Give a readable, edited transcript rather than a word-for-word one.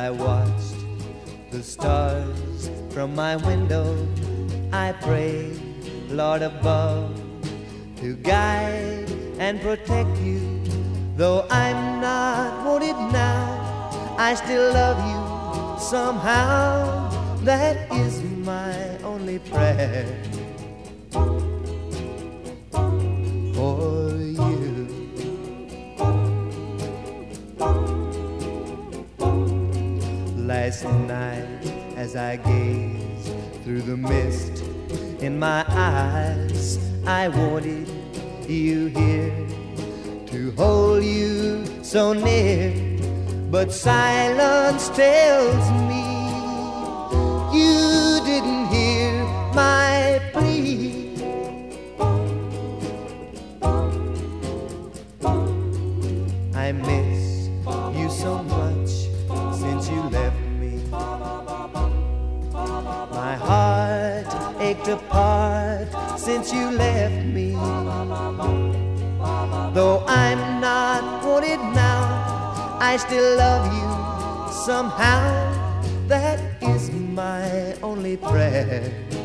I watched the stars from my window, I pray, Lord above, to guide and protect you. Though I'm not wanted now, I still love you somehow. That is my only prayer for you. Last night as I gazed through the mist in my eyes, I wanted you here, to hold you so near, but silence tells me you didn't hear my plea. I miss you so much since you left me. My heart ached apart since you left me. Though I'm not wanted now, I still love you somehow. That is my only prayer